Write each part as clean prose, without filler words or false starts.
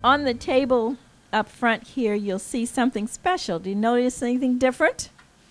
On the table up front here, you'll see something special. Do you notice anything different?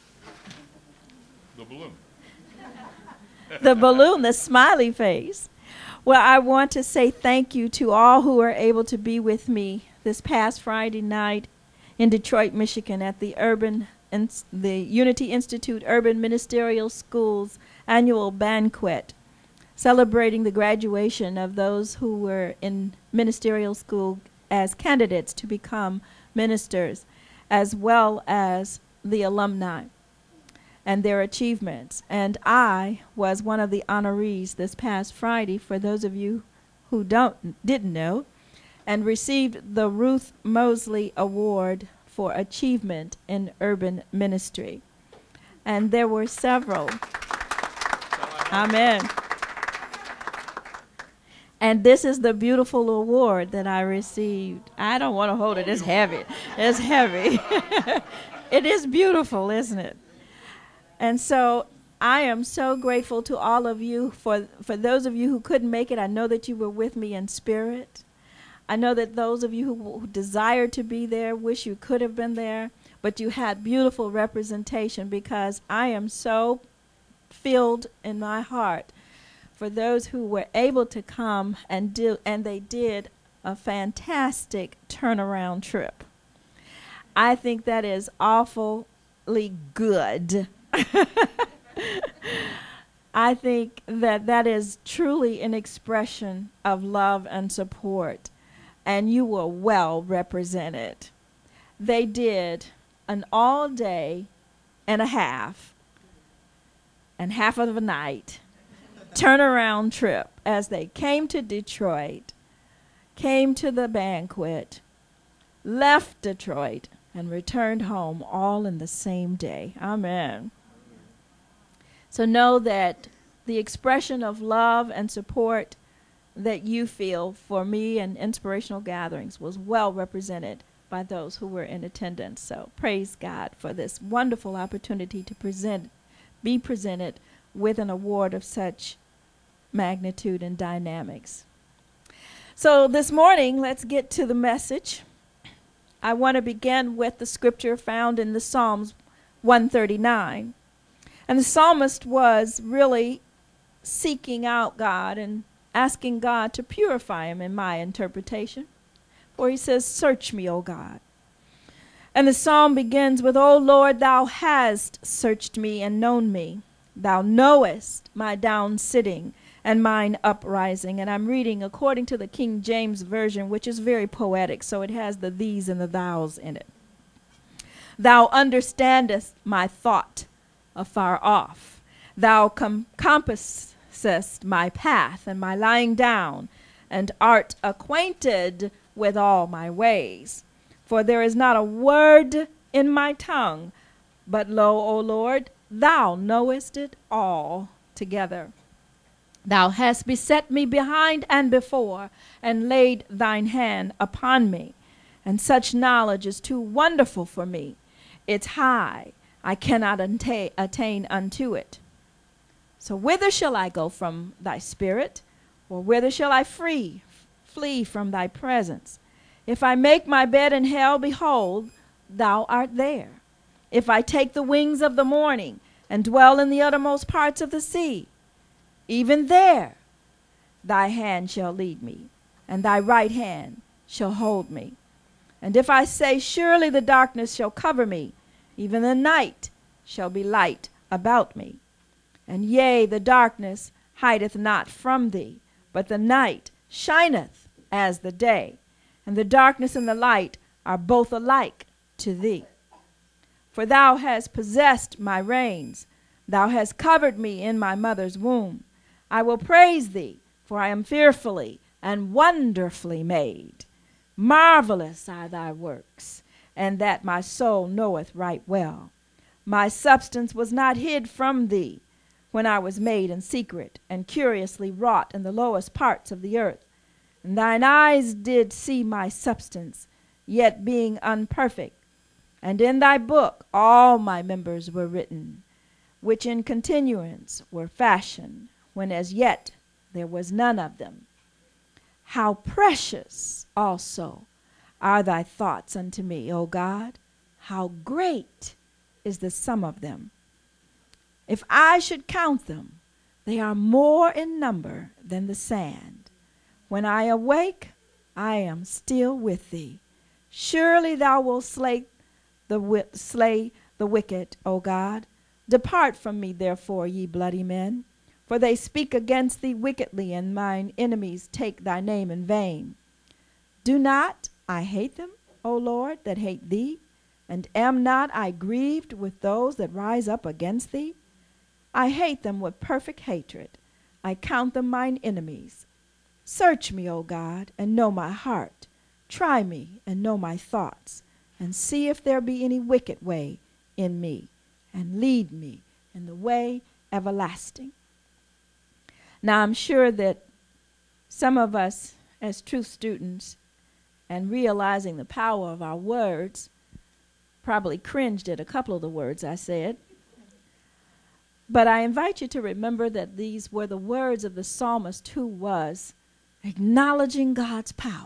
The balloon. The balloon, the smiley face. Well, I want to say thank you to all who were able to be with me this past Friday night in Detroit, Michigan at the Unity Institute Urban Ministerial Schools annual banquet, celebrating the graduation of those who were in ministerial school as candidates to become ministers, as well as the alumni and their achievements. And I was one of the honorees this past Friday, for those of you who didn't know, and received the Ruth Mosley Award for Achievement in Urban Ministry. And there were several. Amen. And this is the beautiful award that I received. I don't want to hold it. It's heavy. It's heavy. It is beautiful, isn't it? And so I am so grateful to all of you. For those of you who couldn't make it, I know that you were with me in spirit. I know that those of you who desired to be there wish you could have been there, but you had beautiful representation, because I am so filled in my heart for those who were able to come and they did a fantastic turnaround trip. I think that is awfully good. I think that is truly an expression of love and support, and you were well represented. They did an all-day and a half of a night turnaround trip as they came to Detroit, came to the banquet, left Detroit, and returned home all in the same day. Amen. So know that the expression of love and support that you feel for me and inspirational gatherings was well represented by those who were in attendance. So praise God for this wonderful opportunity to be presented with an award of such magnitude and dynamics. So this morning, let's get to the message. I want to begin with the scripture found in the Psalms 139. And the psalmist was really seeking out God and asking God to purify him, in my interpretation. For he says, "Search me, O God." And the psalm begins with, "O Lord, thou hast searched me and known me. Thou knowest my down sitting and mine uprising." And I'm reading according to the King James Version, which is very poetic, so it has the these and the thous in it. "Thou understandest my thought afar off. Thou compassest my path and my lying down, and art acquainted with all my ways. For there is not a word in my tongue, but lo, O Lord, thou knowest it all together. Thou hast beset me behind and before, and laid thine hand upon me. And such knowledge is too wonderful for me. It's high, I cannot attain unto it. So whither shall I go from thy spirit? Or whither shall I flee from thy presence? If I make my bed in hell, behold, thou art there. If I take the wings of the morning, and dwell in the uttermost parts of the sea, even there thy hand shall lead me, and thy right hand shall hold me. And if I say, surely the darkness shall cover me, even the night shall be light about me. And yea, the darkness hideth not from thee, but the night shineth as the day, and the darkness and the light are both alike to thee. For thou hast possessed my reins, thou hast covered me in my mother's womb. I will praise thee, for I am fearfully and wonderfully made. Marvelous are thy works, and that my soul knoweth right well. My substance was not hid from thee, when I was made in secret, and curiously wrought in the lowest parts of the earth. And thine eyes did see my substance, yet being unperfect. And in thy book all my members were written, which in continuance were fashioned, when as yet there was none of them. How precious also are thy thoughts unto me, O God. How great is the sum of them. If I should count them, they are more in number than the sand. When I awake, I am still with thee. Surely thou wilt slay the wicked, O God. Depart from me, therefore, ye bloody men, for they speak against thee wickedly, and mine enemies take thy name in vain. Do not I hate them, O Lord, that hate thee? And am not I grieved with those that rise up against thee? I hate them with perfect hatred. I count them mine enemies. Search me, O God, and know my heart. Try me and know my thoughts, and see if there be any wicked way in me, and lead me in the way everlasting. Now, I'm sure that some of us, as truth students, and realizing the power of our words, probably cringed at a couple of the words I said. But I invite you to remember that these were the words of the psalmist who was acknowledging God's power,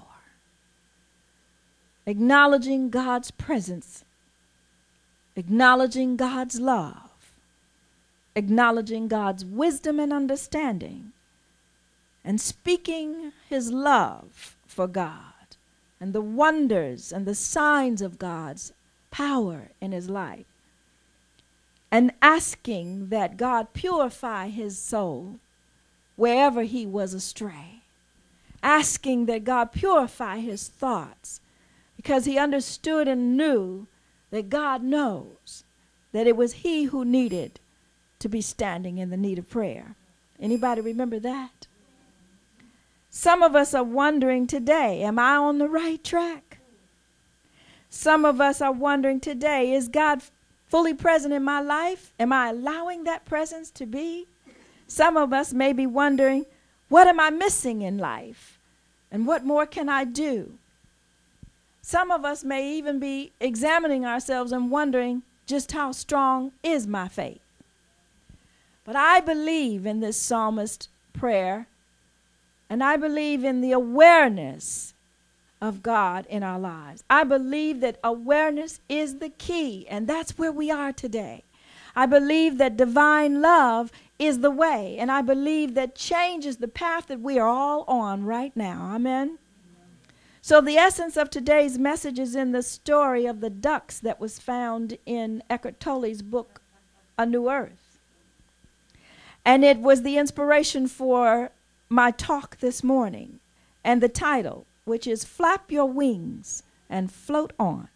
acknowledging God's presence, acknowledging God's love, acknowledging God's wisdom and understanding, and speaking his love for God and the wonders and the signs of God's power in his life, and asking that God purify his soul wherever he was astray, asking that God purify his thoughts, because he understood and knew that God knows that it was he who needed to be standing in the need of prayer. Anybody remember that? Some of us are wondering today, am I on the right track? Some of us are wondering today, is God fully present in my life? Am I allowing that presence to be? Some of us may be wondering, what am I missing in life? And what more can I do? Some of us may even be examining ourselves and wondering, just how strong is my faith? But I believe in this psalmist prayer, and I believe in the awareness of God in our lives. I believe that awareness is the key, and that's where we are today. I believe that divine love is the way, and I believe that change is the path that we are all on right now. Amen? So the essence of today's message is in the story of the ducks that was found in Eckhart Tolle's book, A New Earth. And it was the inspiration for my talk this morning, and the title, which is Flap Your Wings and Float On.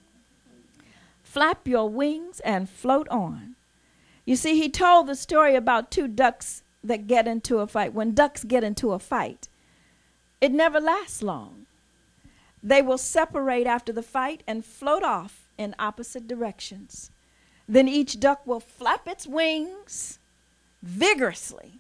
Flap your wings and float on. You see, he told the story about two ducks that get into a fight. When ducks get into a fight, it never lasts long. They will separate after the fight and float off in opposite directions. Then each duck will flap its wings vigorously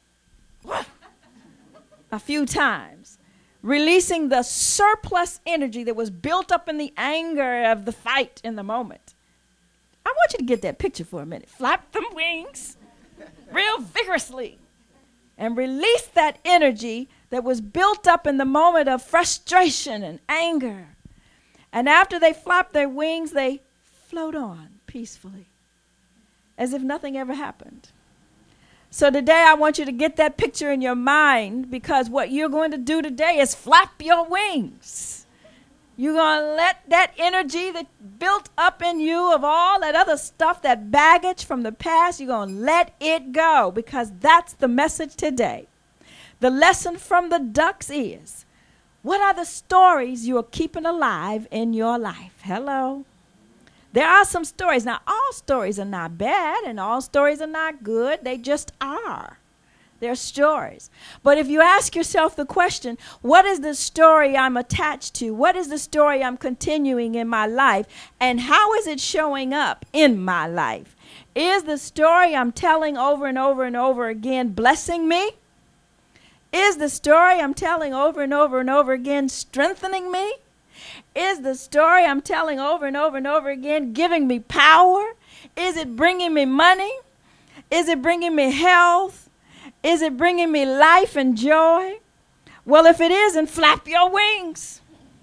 a few times, releasing the surplus energy that was built up in the anger of the fight in the moment. I want you to get that picture for a minute. Flap them wings real vigorously and release that energy that was built up in the moment of frustration and anger. And after they flap their wings, they float on peacefully as if nothing ever happened. So today I want you to get that picture in your mind, because what you're going to do today is flap your wings. You're going to let that energy that built up in you of all that other stuff, that baggage from the past, you're going to let it go, because that's the message today. The lesson from the ducks is, what are the stories you are keeping alive in your life? Hello. There are some stories. Now, all stories are not bad and all stories are not good. They just are. They're stories. But if you ask yourself the question, what is the story I'm attached to? What is the story I'm continuing in my life? And how is it showing up in my life? Is the story I'm telling over and over and over again blessing me? Is the story I'm telling over and over and over again strengthening me? Is the story I'm telling over and over and over again giving me power? Is it bringing me money? Is it bringing me health? Is it bringing me life and joy? Well, if it isn't, flap your wings.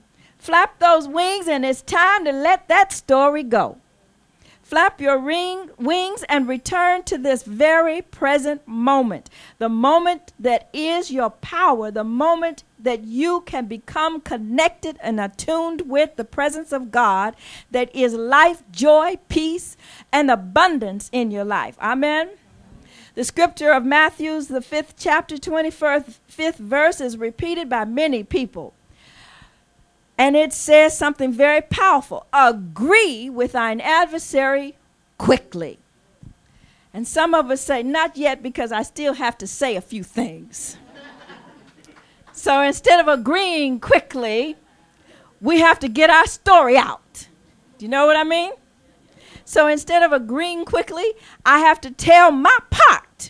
Flap those wings, and it's time to let that story go. Flap your wings and return to this very present moment. The moment that is your power. The moment that you can become connected and attuned with the presence of God, that is life, joy, peace, and abundance in your life. Amen. The scripture of Matthew, the 5th chapter, 25th verse, is repeated by many people. And it says something very powerful. Agree with thine adversary quickly. And some of us say, not yet, because I still have to say a few things. So instead of agreeing quickly, we have to get our story out. Do you know what I mean? So instead of agreeing quickly, I have to tell my part.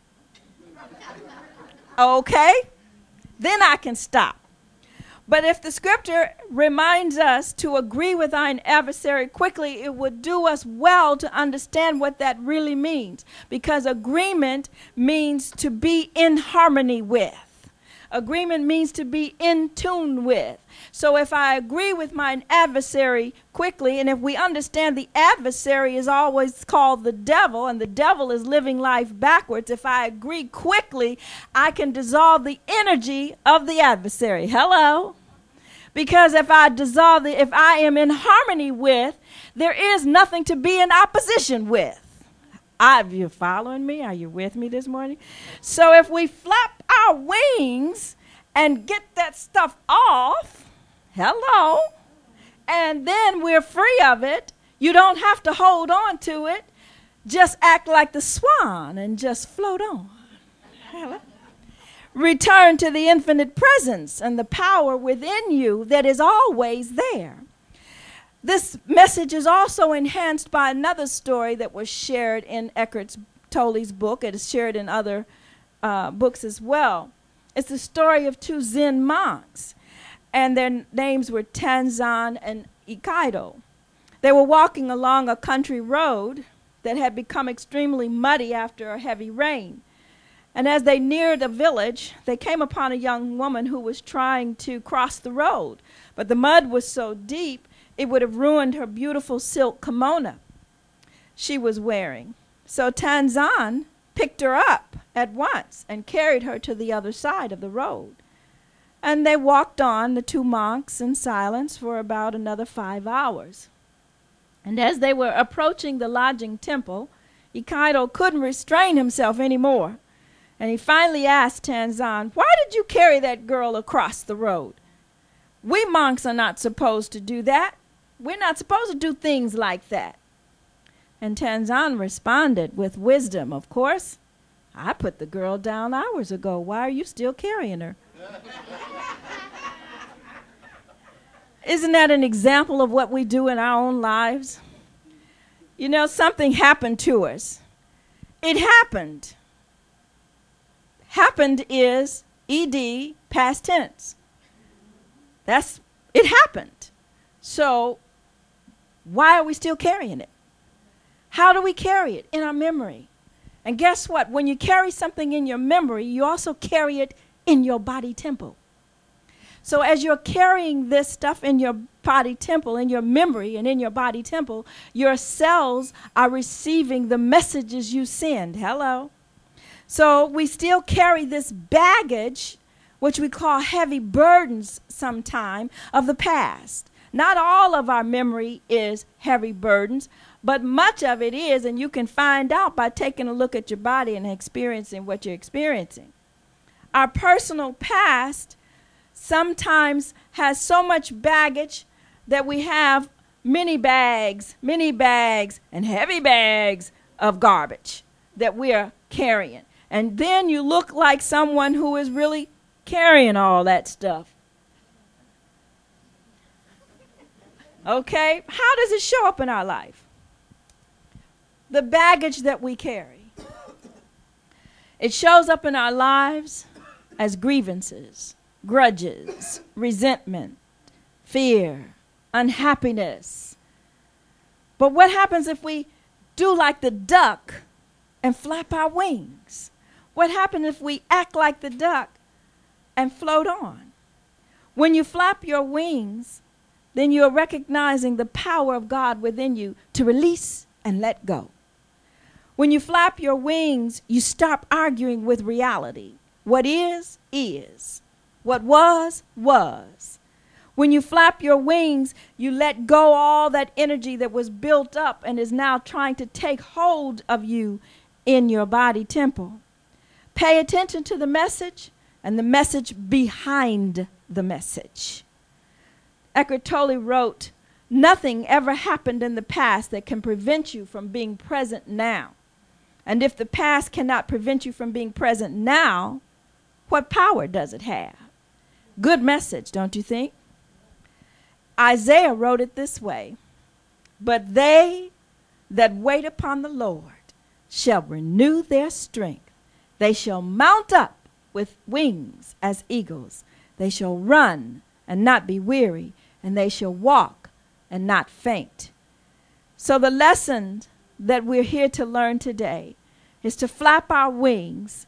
Okay? Then I can stop. But if the scripture reminds us to agree with thine adversary quickly, it would do us well to understand what that really means. Because agreement means to be in harmony with. Agreement means to be in tune with. So if I agree with my adversary quickly, and if we understand the adversary is always called the devil, and the devil is living life backwards, if I agree quickly, I can dissolve the energy of the adversary. Hello? Because if I am in harmony with, there is nothing to be in opposition with. You're following me? Are you with me this morning? So if we flap our wings and get that stuff off, hello, and then we're free of it, you don't have to hold on to it. Just act like the swan and just float on. Hello. Return to the infinite presence and the power within you that is always there. This message is also enhanced by another story that was shared in Eckhart Tolle's book. It is shared in other books as well. It's the story of two Zen monks, and their names were Tanzan and Ikaido. They were walking along a country road that had become extremely muddy after a heavy rain. And as they neared a village, they came upon a young woman who was trying to cross the road. But the mud was so deep, it would have ruined her beautiful silk kimono she was wearing. So Tanzan picked her up at once and carried her to the other side of the road. And they walked on, the two monks, in silence for about another 5 hours. And as they were approaching the lodging temple, Ikaido couldn't restrain himself anymore. And he finally asked Tanzan, "Why did you carry that girl across the road? We monks are not supposed to do that. We're not supposed to do things like that." And Tanzan responded with wisdom, "Of course. I put the girl down hours ago. Why are you still carrying her?" Isn't that an example of what we do in our own lives? You know, something happened to us. It happened. Happened is ED, past tense. It happened. So why are we still carrying it? How do we carry it? In our memory. And guess what? When you carry something in your memory, you also carry it in your body temple. So as you're carrying this stuff in your body temple, in your memory and in your body temple, your cells are receiving the messages you send. Hello? So we still carry this baggage, which we call heavy burdens sometime, of the past. Not all of our memory is heavy burdens, but much of it is, and you can find out by taking a look at your body and experiencing what you're experiencing. Our personal past sometimes has so much baggage that we have many bags, and heavy bags of garbage that we are carrying. And then you look like someone who is really carrying all that stuff. Okay? How does it show up in our life? The baggage that we carry. It shows up in our lives as grievances, grudges, resentment, fear, unhappiness. But what happens if we do like the duck and flap our wings? What happens if we act like the duck and float on? When you flap your wings, then you are recognizing the power of God within you to release and let go. When you flap your wings, you stop arguing with reality. What is, is. What was, was. When you flap your wings, you let go all that energy that was built up and is now trying to take hold of you in your body temple. Pay attention to the message and the message behind the message. Eckhart Tolle wrote, "Nothing ever happened in the past that can prevent you from being present now. And if the past cannot prevent you from being present now, what power does it have?" Good message, don't you think? Isaiah wrote it this way, "But they that wait upon the Lord shall renew their strength. They shall mount up with wings as eagles. They shall run and not be weary, and they shall walk and not faint." So the lesson that we're here to learn today is to flap our wings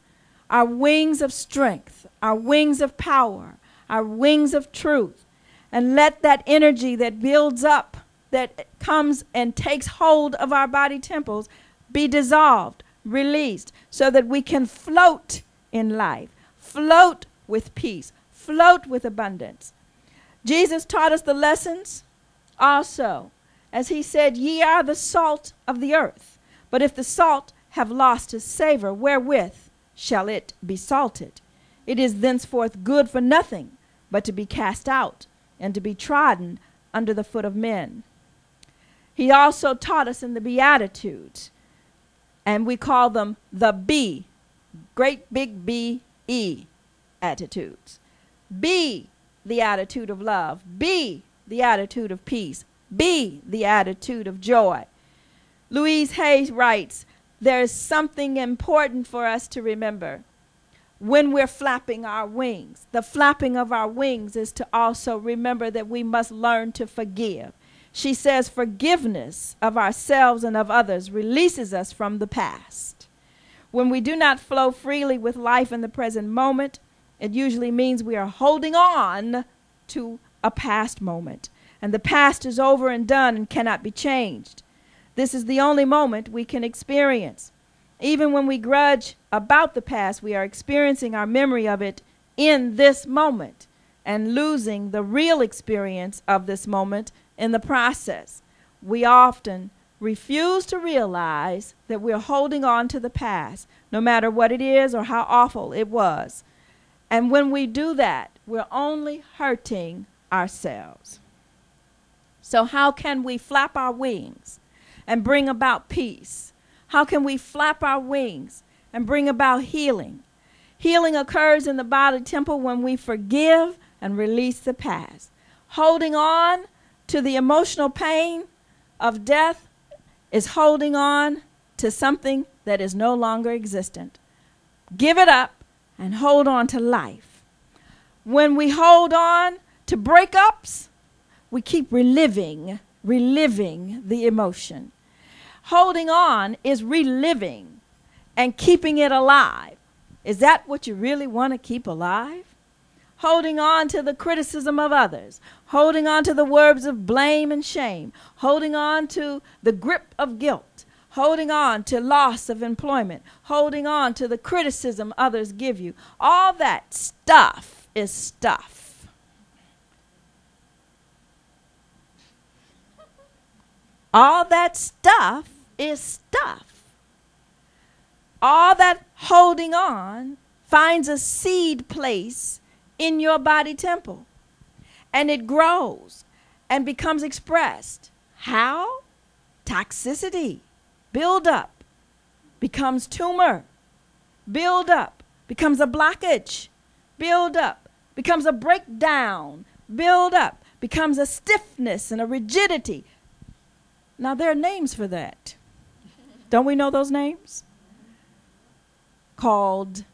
of strength, our wings of power, our wings of truth, and let that energy that builds up, that comes and takes hold of our body temples, be dissolved, released, so that we can float in life, float with peace, float with abundance. Jesus taught us the lessons also, as he said, "Ye are the salt of the earth. But if the salt have lost its savor, wherewith shall it be salted? It is thenceforth good for nothing, but to be cast out and to be trodden under the foot of men." He also taught us in the Beatitudes, and we call them the B, great big B-E attitudes. Be the attitude of love. Be the attitude of peace. Be the attitude of joy. Louise Hay writes, "There is something important for us to remember when we're flapping our wings." The flapping of our wings is to also remember that we must learn to forgive. She says forgiveness of ourselves and of others releases us from the past. When we do not flow freely with life in the present moment, it usually means we are holding on to a past moment. And the past is over and done and cannot be changed. This is the only moment we can experience. Even when we grudge about the past, we are experiencing our memory of it in this moment and losing the real experience of this moment in the process. We often refuse to realize that we're holding on to the past, no matter what it is or how awful it was. And when we do that, we're only hurting ourselves. So how can we flap our wings and bring about peace? How can we flap our wings and bring about healing? Healing occurs in the body temple when we forgive and release the past. Holding on to the emotional pain of death is holding on to something that is no longer existent. Give it up and hold on to life. When we hold on to breakups, we keep reliving the emotion. Holding on is reliving and keeping it alive. Is that what you really want to keep alive? Holding on to the criticism of others, holding on to the words of blame and shame, holding on to the grip of guilt, holding on to loss of employment, holding on to the criticism others give you. All that stuff is stuff. All that stuff is stuff. All that holding on finds a seed place in your body temple, and it grows and becomes expressed. How? Toxicity. Build up becomes tumor. Build up becomes a blockage. Build up becomes a breakdown. Build up becomes a stiffness and a rigidity. Now, there are names for that. Don't we know those names? Called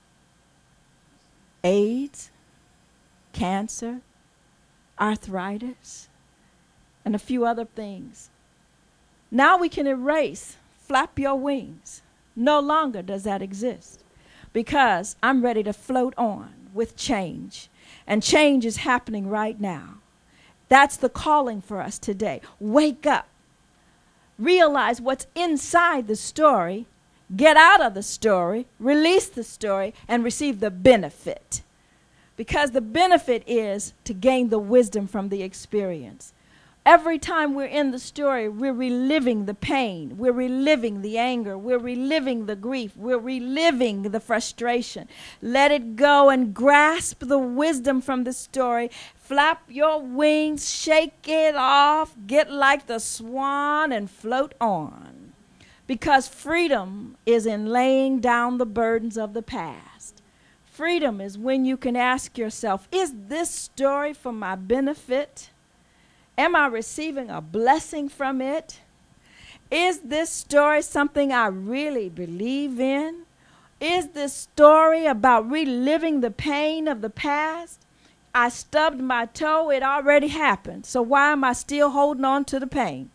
AIDS, cancer, arthritis, and a few other things. Now we can erase, flap your wings. No longer does that exist, because I'm ready to float on with change. And change is happening right now. That's the calling for us today. Wake up. Realize what's inside the story. Get out of the story. Release the story and receive the benefit. Because the benefit is to gain the wisdom from the experience. Every time we're in the story, we're reliving the pain. We're reliving the anger. We're reliving the grief. We're reliving the frustration. Let it go and grasp the wisdom from the story. Flap your wings, shake it off, get like the swan and float on. Because freedom is in laying down the burdens of the past. Freedom is when you can ask yourself, is this story for my benefit? Am I receiving a blessing from it? Is this story something I really believe in? Is this story about reliving the pain of the past? I stubbed my toe, it already happened, so why am I still holding on to the pain?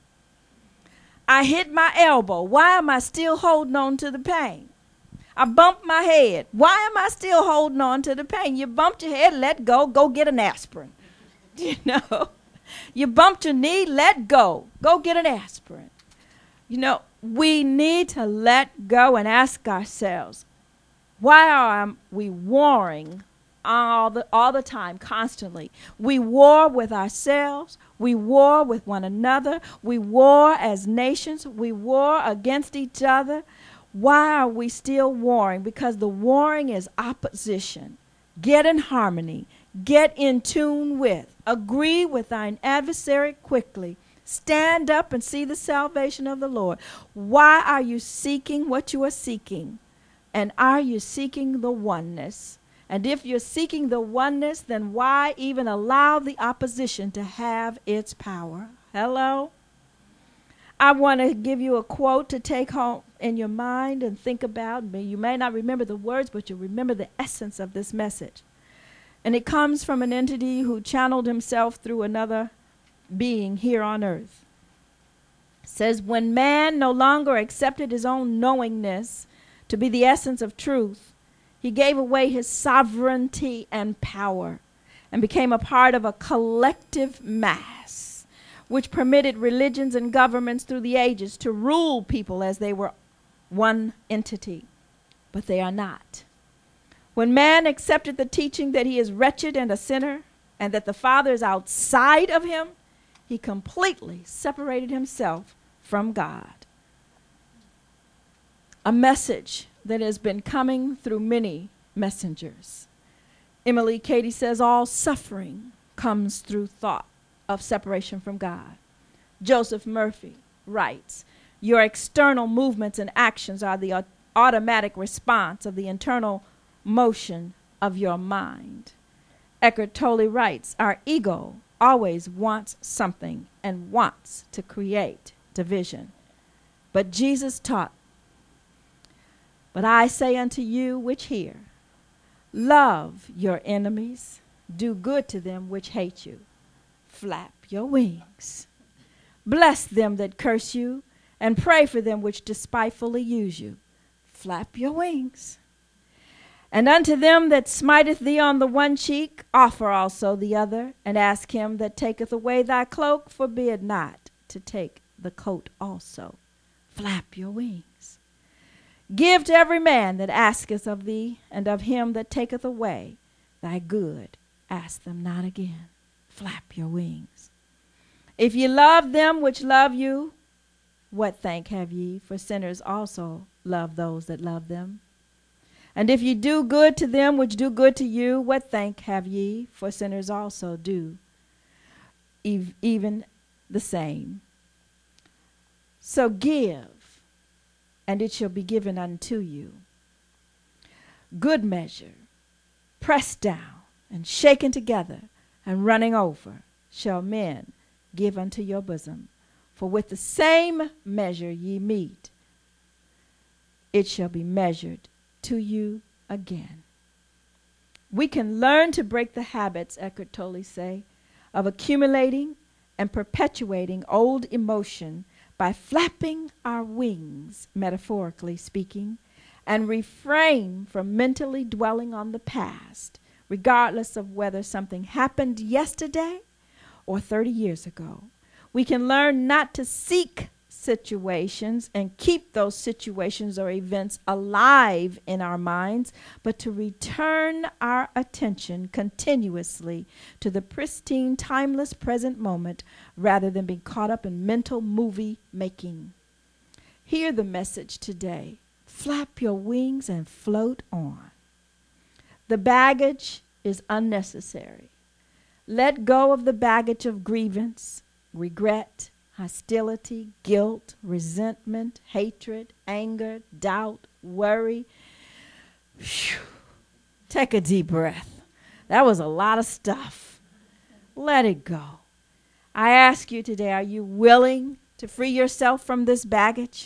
I hit my elbow, why am I still holding on to the pain? I bumped my head, why am I still holding on to the pain? You bumped your head, let go get an aspirin. You know? You bumped your knee, let go. Go get an aspirin. You know, we need to let go and ask ourselves, why are we warring all the time, constantly? We war with ourselves. We war with one another. We war as nations. We war against each other. Why are we still warring? Because the warring is opposition. Get in harmony. Get in tune with. Agree with thine adversary quickly. Stand up and see the salvation of the Lord. Why are you seeking what you are seeking? And are you seeking the oneness? And if you're seeking the oneness, then why even allow the opposition to have its power? Hello? I want to give you a quote to take home in your mind and think about. You may not remember the words, but you'll remember the essence of this message. And it comes from an entity who channeled himself through another being here on earth. It says, when man no longer accepted his own knowingness to be the essence of truth, he gave away his sovereignty and power and became a part of a collective mass, which permitted religions and governments through the ages to rule people as they were one entity. But they are not. When man accepted the teaching that he is wretched and a sinner, and that the Father is outside of him, he completely separated himself from God. A message that has been coming through many messengers. Emily Cady says all suffering comes through thought of separation from God. Joseph Murphy writes, your external movements and actions are the automatic response of the internal motion of your mind. Eckhart Tolle writes, our ego always wants something and wants to create division. But Jesus taught, but I say unto you which hear, love your enemies, do good to them which hate you, flap your wings, bless them that curse you, and pray for them which despitefully use you, flap your wings. And unto them that smiteth thee on the one cheek, offer also the other, and ask him that taketh away thy cloak, forbid not to take the coat also. Flap your wings. Give to every man that asketh of thee, and of him that taketh away thy good, ask them not again. Flap your wings. If ye love them which love you, what thank have ye? For sinners also love those that love them. And if ye do good to them which do good to you, what thank have ye? For sinners also do even the same. So give, and it shall be given unto you. Good measure, pressed down, and shaken together, and running over, shall men give unto your bosom. For with the same measure ye mete, it shall be measured to you again. We can learn to break the habits, Eckhart Tolle say, of accumulating and perpetuating old emotion by flapping our wings, metaphorically speaking, and refrain from mentally dwelling on the past, regardless of whether something happened yesterday or 30 years ago. We can learn not to seek situations and keep those situations or events alive in our minds, but to return our attention continuously to the pristine, timeless present moment rather than being caught up in mental movie making. Hear the message today. Flap your wings and float on. The baggage is unnecessary. Let go of the baggage of grievance, regret, hostility, guilt, resentment, hatred, anger, doubt, worry. Whew. Take a deep breath. That was a lot of stuff. Let it go. I ask you today, are you willing to free yourself from this baggage?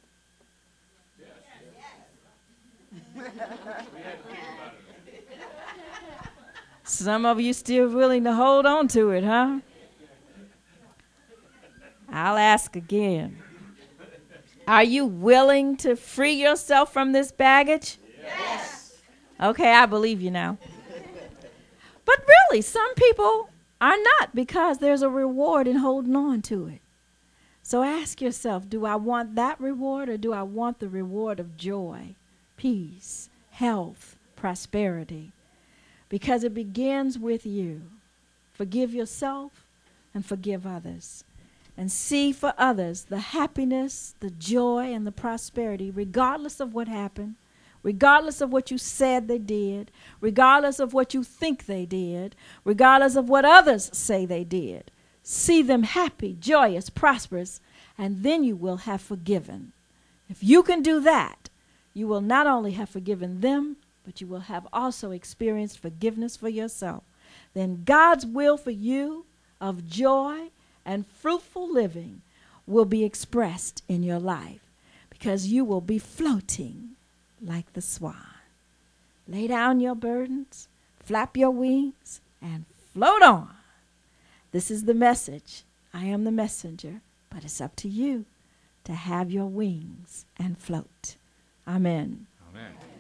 Some of you still willing to hold on to it, huh? I'll ask again. Are you willing to free yourself from this baggage? Yes. Okay, I believe you now. But really, some people are not, because there's a reward in holding on to it. So ask yourself, do I want that reward, or do I want the reward of joy, peace, health, prosperity? Because it begins with you. Forgive yourself and forgive others. And see for others the happiness, the joy, and the prosperity, regardless of what happened, regardless of what you said they did, regardless of what you think they did, regardless of what others say they did. See them happy, joyous, prosperous, and then you will have forgiven. If you can do that, you will not only have forgiven them, but you will have also experienced forgiveness for yourself. Then God's will for you of joy and fruitful living will be expressed in your life, because you will be floating like the swan. Lay down your burdens, flap your wings, and float on. This is the message. I am the messenger, but it's up to you to have your wings and float. Amen. Amen.